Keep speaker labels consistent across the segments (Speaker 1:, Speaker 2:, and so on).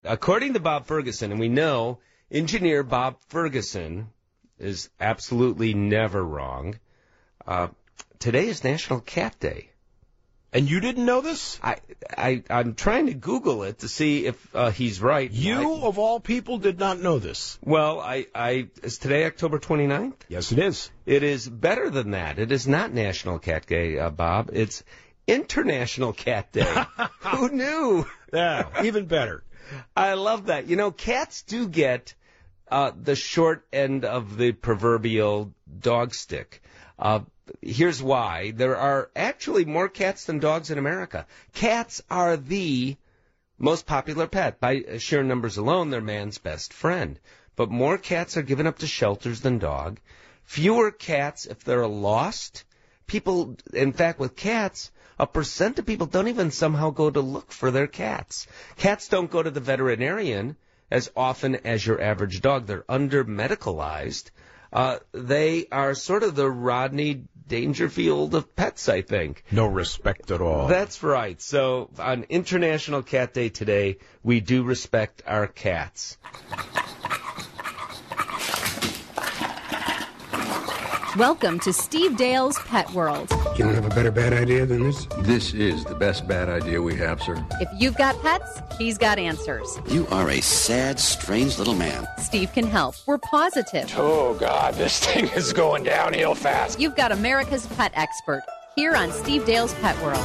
Speaker 1: According to Bob Ferguson, and we know engineer Bob Ferguson is absolutely never wrong, today is National Cat Day.
Speaker 2: And you didn't know this?
Speaker 1: I'm trying to Google it to see if he's right.
Speaker 2: You, of all people, did not know this.
Speaker 1: Well, is today October 29th?
Speaker 2: Yes, it is.
Speaker 1: It is better than that. It is not National Cat Day, Bob. It's International Cat Day. Who knew?
Speaker 2: Yeah, even better.
Speaker 1: I love that. You know, cats do get the short end of the proverbial dog stick. Here's why. There are actually more cats than dogs in America. Cats are the most popular pet. By sheer numbers alone, they're man's best friend. But more cats are given up to shelters than dog. Fewer cats if they're lost. People, in fact, with cats, a percent of people don't even somehow go to look for their cats. Cats don't go to the veterinarian as often as your average dog. They're under-medicalized. They are sort of the Rodney Dangerfield of pets, I think.
Speaker 2: No respect at all.
Speaker 1: That's right. So on International Cat Day today, we do respect our cats.
Speaker 3: Welcome to Steve Dale's Pet World.
Speaker 4: You don't have a better bad idea than this?
Speaker 5: This is the best bad idea we have, sir.
Speaker 3: If you've got pets, he's got answers.
Speaker 6: You are a sad, strange little man.
Speaker 3: Steve can help. We're positive.
Speaker 7: Oh, God, this thing is going downhill fast.
Speaker 3: You've got America's pet expert here on Steve Dale's Pet World.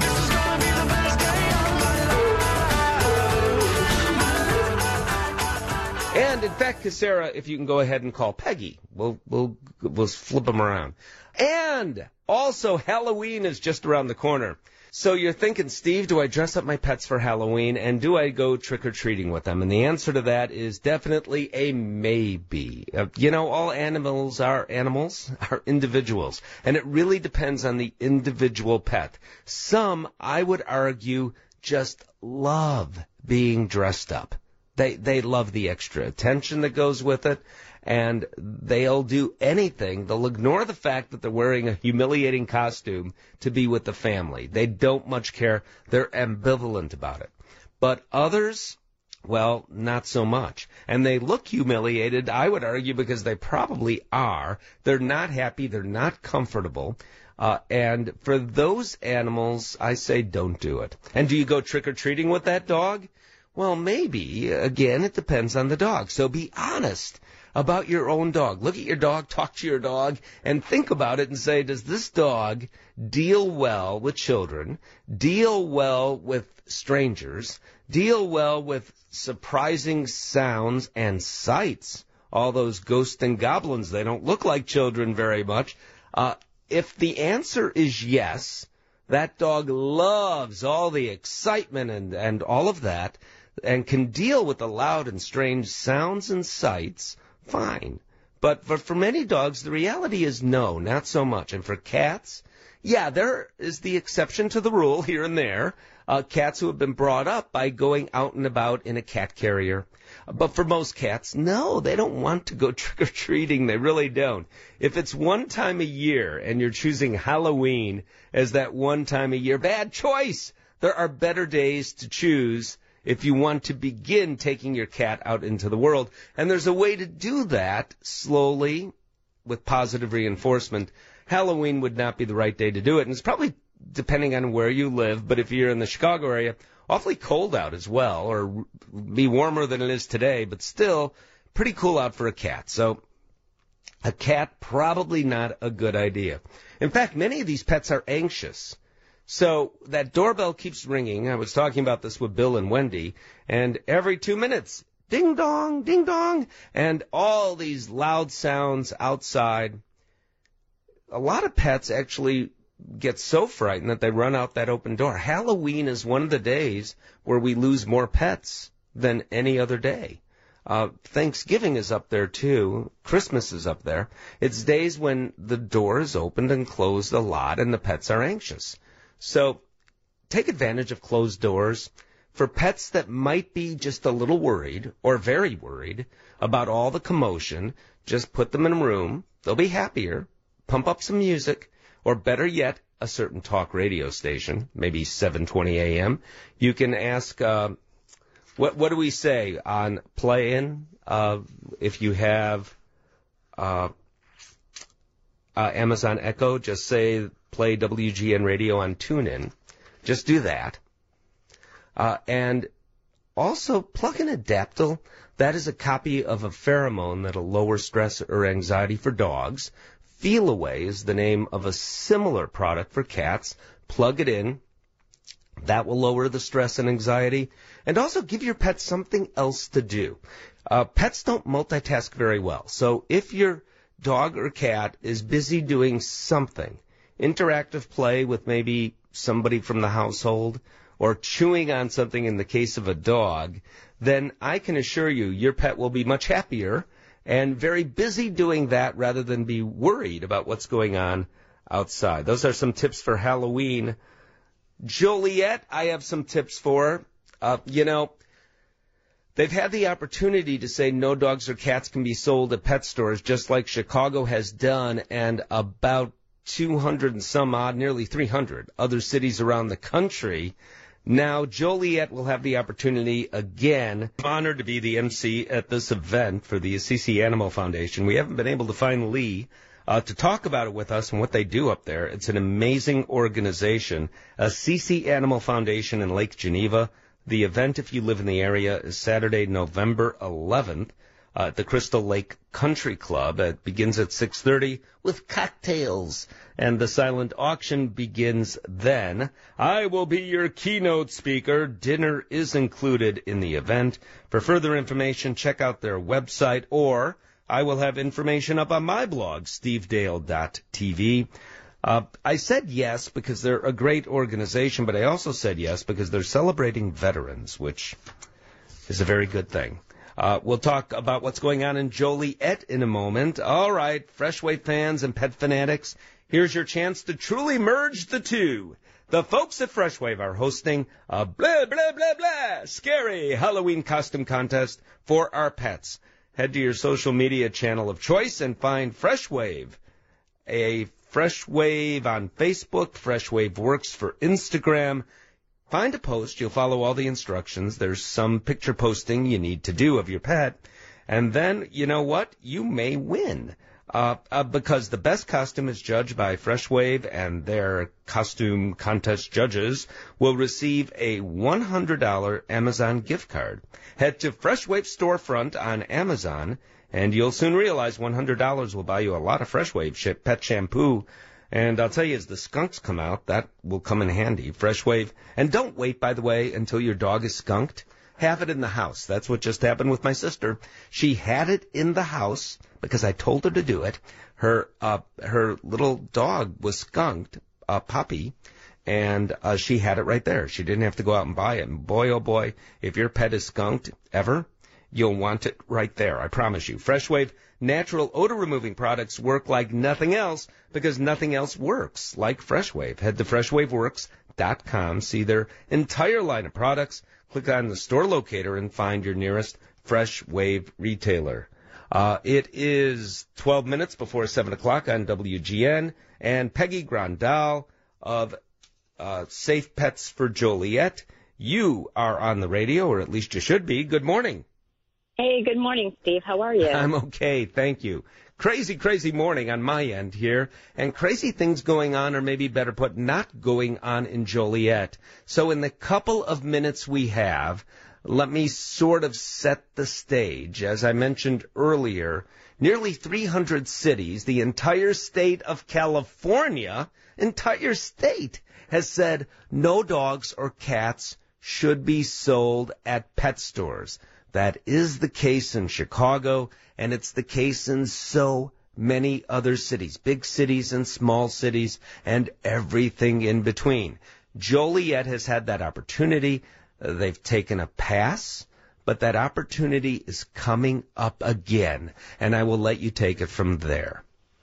Speaker 1: And in fact, Casera, if you can go ahead and call Peggy, we'll flip them around. And also, Halloween is just around the corner. So you're thinking, Steve, do I dress up my pets for Halloween, and do I go trick-or-treating with them? And the answer to that is definitely a maybe. All animals are individuals, and it really depends on the individual pet. Some, I would argue, just love being dressed up. They love the extra attention that goes with it, and they'll do anything. They'll ignore the fact that they're wearing a humiliating costume to be with the family. They don't much care. They're ambivalent about it. But others, well, not so much. And they look humiliated, I would argue, because they probably are. They're not happy. They're not comfortable. And for those animals, I say don't do it. And do you go trick-or-treating with that dog? Well, maybe. Again, it depends on the dog. So be honest about your own dog. Look at your dog, talk to your dog, and think about it and say, does this dog deal well with children, deal well with strangers, deal well with surprising sounds and sights? All those ghosts and goblins, they don't look like children very much. If the answer is yes, that dog loves all the excitement and all of that, and can deal with the loud and strange sounds and sights, fine. But for many dogs, the reality is no, not so much. And for cats, yeah, there is the exception to the rule here and there. Cats who have been brought up by going out and about in a cat carrier. But for most cats, no, they don't want to go trick-or-treating. They really don't. If it's one time a year and you're choosing Halloween as that one time a year, bad choice. There are better days to choose if you want to begin taking your cat out into the world. And there's a way to do that slowly with positive reinforcement. Halloween would not be the right day to do it. And it's probably depending on where you live. But if you're in the Chicago area, awfully cold out as well, or be warmer than it is today, but still pretty cool out for a cat. So a cat, probably not a good idea. In fact, many of these pets are anxious. So that doorbell keeps ringing. I was talking about this with Bill and Wendy, and every 2 minutes, ding dong, and all these loud sounds outside. A lot of pets actually get so frightened that they run out that open door. Halloween is one of the days where we lose more pets than any other day. Thanksgiving is up there, too. Christmas is up there. It's days when the door is opened and closed a lot, and the pets are anxious. So take advantage of closed doors. For pets that might be just a little worried or very worried about all the commotion, just put them in a room. They'll be happier. Pump up some music, or better yet, a certain talk radio station, maybe 7:20 a.m. You can ask What do we say on play-in? If you have Amazon Echo, just say play WGN Radio on TuneIn. Just do that. And also plug in Adaptil. That is a copy of a pheromone that'll lower stress or anxiety for dogs. Feel Away is the name of a similar product for cats. Plug it in. That will lower the stress and anxiety. And also give your pet something else to do. Pets don't multitask very well. So if your dog or cat is busy doing something, interactive play with maybe somebody from the household, or chewing on something in the case of a dog, then I can assure you your pet will be much happier and very busy doing that rather than be worried about what's going on outside. Those are some tips for Halloween. Joliet, I have some tips for. They've had the opportunity to say no dogs or cats can be sold at pet stores, just like Chicago has done, and about 200 and some odd, nearly 300 other cities around the country. Now, Joliet will have the opportunity again. I'm honored to be the MC at this event for the Assisi Animal Foundation. We haven't been able to find Lee to talk about it with us and what they do up there. It's an amazing organization, Assisi Animal Foundation in Lake Geneva. The event, if you live in the area, is Saturday, November 11th. At the Crystal Lake Country Club. It begins at 6:30 with cocktails, and the silent auction begins then. I will be your keynote speaker. Dinner is included in the event. For further information, check out their website, or I will have information up on my blog, stevedale.tv. I said yes because they're a great organization, but I also said yes because they're celebrating veterans, which is a very good thing. We'll talk about what's going on in Joliet in a moment. All right, Fresh Wave fans and pet fanatics, here's your chance to truly merge the two. The folks at Fresh Wave are hosting a blah, blah, blah, blah, scary Halloween costume contest for our pets. Head to your social media channel of choice and find Fresh Wave. A Fresh Wave on Facebook, Fresh Wave Works for Instagram. Find a post. You'll follow all the instructions. There's some picture posting you need to do of your pet. And then, you know what? You may win. Because the best costume is judged by Fresh Wave, and their costume contest judges will receive a $100 Amazon gift card. Head to Fresh Wave storefront on Amazon, and you'll soon realize $100 will buy you a lot of Fresh Wave pet shampoo. And I'll tell you, as the skunks come out, that will come in handy. Fresh Wave. And don't wait, by the way, until your dog is skunked. Have it in the house. That's what just happened with my sister. She had it in the house because I told her to do it. Her little dog was skunked, a puppy, and she had it right there. She didn't have to go out and buy it. And boy, oh boy, if your pet is skunked ever, you'll want it right there. I promise you. Fresh Wave natural odor-removing products work like nothing else because nothing else works like Fresh Wave. Head to freshwaveworks.com, see their entire line of products, click on the store locator, and find your nearest Fresh Wave retailer. It is 12 minutes before 7 o'clock on WGN, and Peggy Grandal of Safe Pets for Joliet. You are on the radio, or at least you should be. Good morning.
Speaker 8: Hey, good morning, Steve. How are you?
Speaker 1: I'm okay, thank you. Crazy, crazy morning on my end here, and crazy things going on, or maybe better put, not going on in Joliet. So in the couple of minutes we have, let me sort of set the stage. As I mentioned earlier, nearly 300 cities, the entire state of California, entire state, has said no dogs or cats should be sold at pet stores. That is the case in Chicago, and it's the case in so many other cities, big cities and small cities, and everything in between. Joliet has had that opportunity. They've taken a pass, but that opportunity is coming up again, and I will let you take it from there.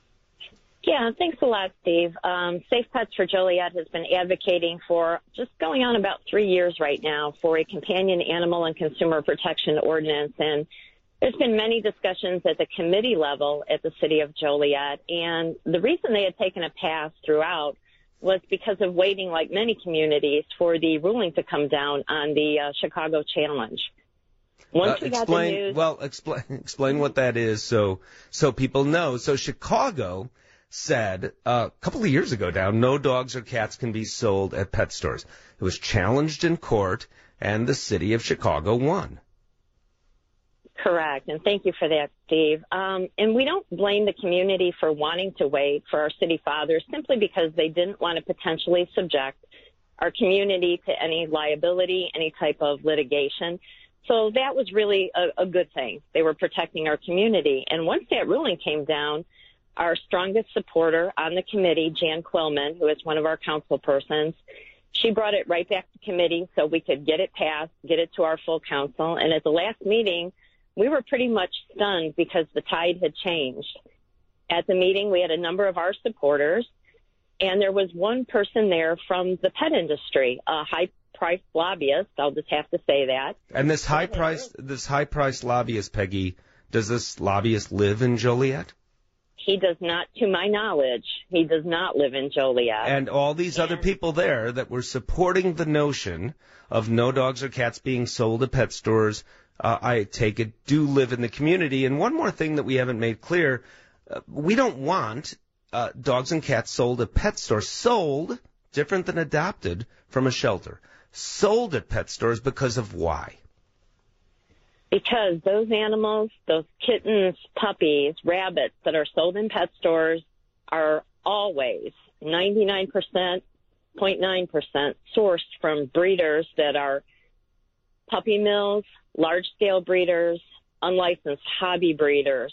Speaker 8: Yeah, thanks a lot, Steve. Safe Pets for Joliet has been advocating for just going on about 3 years right now for a companion animal and consumer protection ordinance. And there's been many discussions at the committee level at the city of Joliet. And the reason they had taken a pass throughout was because of waiting, like many communities, for the ruling to come down on the Chicago challenge. Once we got the news.
Speaker 1: Well, explain what that is so people know. So Chicago said a couple of years ago now, no dogs or cats can be sold at pet stores. It was challenged in court, and the city of Chicago won.
Speaker 8: Correct, and thank you for that, Steve. And we don't blame the community for wanting to wait for our city fathers simply because they didn't want to potentially subject our community to any liability, any type of litigation. So that was really a good thing. They were protecting our community. And once that ruling came down, our strongest supporter on the committee, Jan Quillman, who is one of our council persons, she brought it right back to committee so we could get it passed, get it to our full council. And at the last meeting, we were pretty much stunned because the tide had changed. At the meeting, we had a number of our supporters, and there was one person there from the pet industry, a high-priced lobbyist. I'll just have to say that.
Speaker 1: And this high-priced lobbyist, Peggy, does this lobbyist live in Joliet?
Speaker 8: He does not, to my knowledge. He does not live in Joliet.
Speaker 1: And all these other people there that were supporting the notion of no dogs or cats being sold at pet stores, I take it, do live in the community. And one more thing that we haven't made clear, we don't want dogs and cats sold at pet stores. Sold, different than adopted, from a shelter. Sold at pet stores because of why?
Speaker 8: Because those animals, those kittens, puppies, rabbits that are sold in pet stores are always 99.9% sourced from breeders that are puppy mills, large-scale breeders, unlicensed hobby breeders,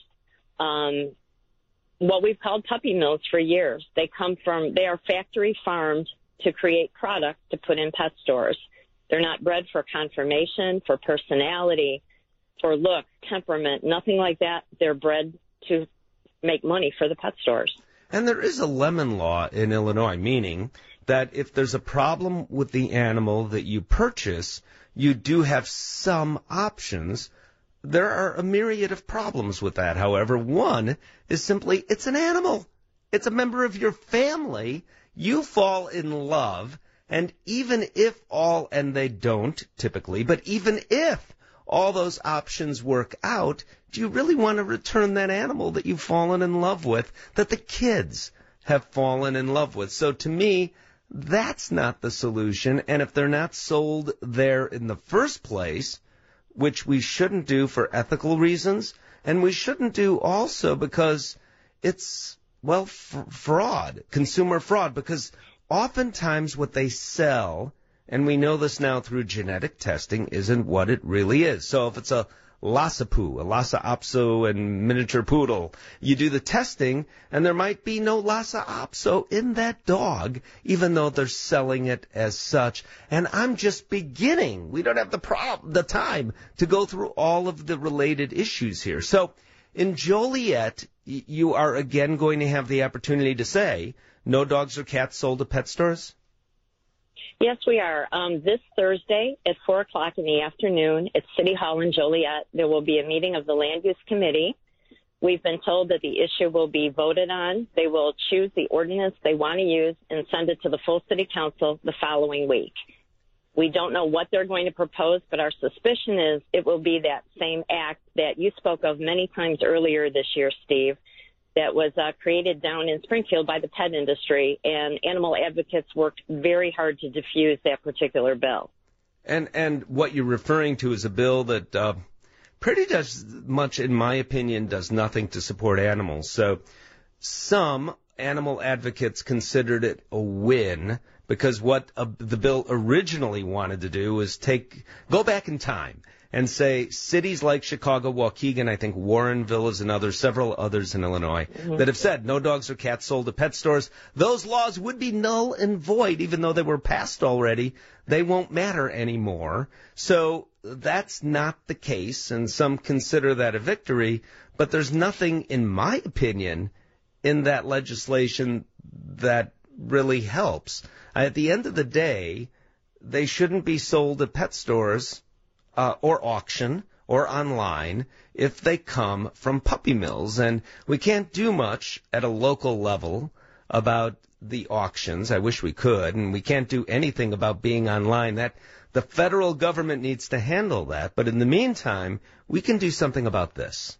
Speaker 8: what we've called puppy mills for years. They are factory farmed to create products to put in pet stores. They're not bred for conformation, for personality, for look, temperament, nothing like that. They're bred to make money for the pet stores.
Speaker 1: And there is a lemon law in Illinois, meaning that if there's a problem with the animal that you purchase, you do have some options. There are a myriad of problems with that. However, one is simply it's an animal. It's a member of your family. You fall in love, and even if all, and they don't typically, but even if all those options work out, do you really want to return that animal that you've fallen in love with, that the kids have fallen in love with? So to me, that's not the solution. And if they're not sold there in the first place, which we shouldn't do for ethical reasons, and we shouldn't do also because it's, well, fraud, consumer fraud, because oftentimes what they sell, and we know this now through genetic testing, isn't what it really is. So if it's a Lhasa Poo, a Lhasa Apso and miniature poodle, you do the testing, and there might be no Lhasa Apso in that dog, even though they're selling it as such. And I'm just beginning. We don't have the time to go through all of the related issues here. So in Joliet, you are again going to have the opportunity to say, no dogs or cats sold at pet stores?
Speaker 8: Yes, we are. This Thursday at 4 o'clock in the afternoon at City Hall in Joliet, there will be a meeting of the Land Use Committee. We've been told that the issue will be voted on. They will choose the ordinance they want to use and send it to the full City Council the following week. We don't know what they're going to propose, but our suspicion is it will be that same act that you spoke of many times earlier this year, Steve, that was created down in Springfield by the pet industry, and animal advocates worked very hard to diffuse that particular bill.
Speaker 1: And what you're referring to is a bill that pretty much, in my opinion, does nothing to support animals. So some animal advocates considered it a win because what the bill originally wanted to do was go back in time and say cities like Chicago, Waukegan, I think Warrenville is several others in Illinois, that have said no dogs or cats sold at pet stores. Those laws would be null and void, even though they were passed already. They won't matter anymore. So that's not the case, and some consider that a victory. But there's nothing, in my opinion, in that legislation that really helps. At the end of the day, they shouldn't be sold at pet stores or auction or online if they come from puppy mills. And we can't do much at a local level about the auctions. I wish we could, and we can't do anything about being online. That the federal government needs to handle that. But in the meantime, we can do something about this.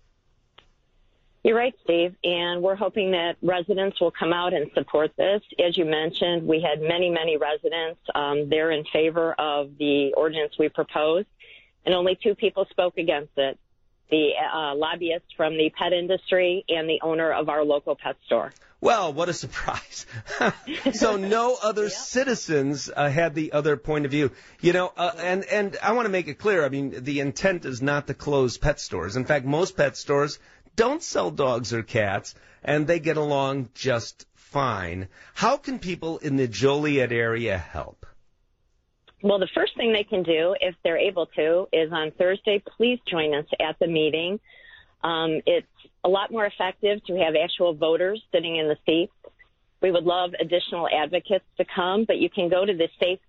Speaker 8: You're right, Steve, and we're hoping that residents will come out and support this. As you mentioned, we had many residents. They're in favor of the ordinance we proposed, and only 2 people spoke against it, the lobbyist from the pet industry and the owner of our local pet store.
Speaker 1: Well, what a surprise. So no other citizens had the other point of view. You know, and I want to make it clear, I mean, the intent is not to close pet stores. In fact, most pet stores don't sell dogs or cats, and they get along just fine. How can people in the Joliet area help?
Speaker 8: Well, the first thing they can do, if they're able to, is on Thursday, please join us at the meeting. It's a lot more effective to have actual voters sitting in the seats. We would love additional advocates to come, but you can go to the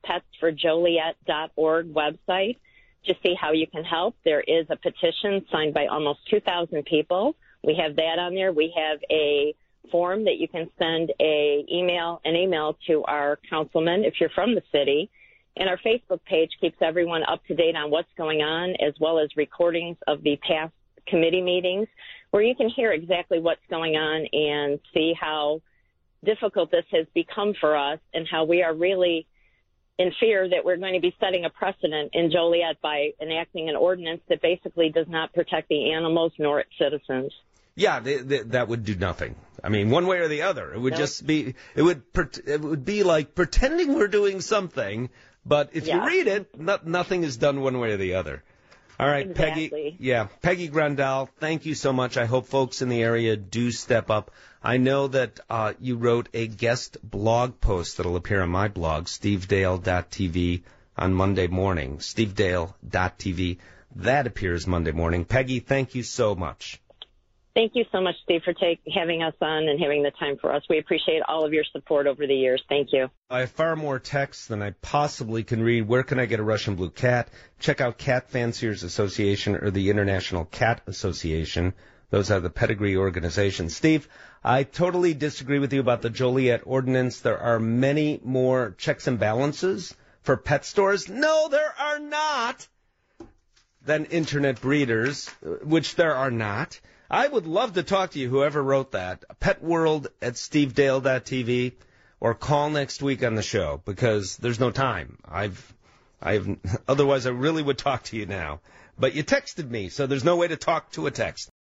Speaker 8: safepetsforjoliet.org website to see how you can help. There is a petition signed by almost 2,000 people. We have that on there. We have a form that you can send an email to our councilman if you're from the city. And our Facebook page keeps everyone up to date on what's going on, as well as recordings of the past committee meetings, where you can hear exactly what's going on and see how difficult this has become for us and how we are really in fear that we're going to be setting a precedent in Joliet by enacting an ordinance that basically does not protect the animals nor its citizens.
Speaker 1: Yeah, that would do nothing. I mean, one way or the other. It would just be, it would be like pretending we're doing something, but if you read it, nothing is done one way or the other. All right,
Speaker 8: exactly.
Speaker 1: Peggy Grandal, thank you so much. I hope folks in the area do step up. I know that you wrote a guest blog post that'll appear on my blog, stevedale.tv, on Monday morning. stevedale.tv. That appears Monday morning. Peggy, thank you so much.
Speaker 8: Thank you so much, Steve, for having us on and having the time for us. We appreciate all of your support over the years. Thank you.
Speaker 1: I have far more texts than I possibly can read. Where can I get a Russian blue cat? Check out Cat Fanciers Association or the International Cat Association. Those are the pedigree organizations. Steve, I totally disagree with you about the Joliet ordinance. There are many more checks and balances for pet stores. No, there are not. Than internet breeders, which there are not. I would love to talk to you, whoever wrote that, petworld@stevedale.tv, or call next week on the show, because there's no time. Otherwise I really would talk to you now. But you texted me, so there's no way to talk to a text.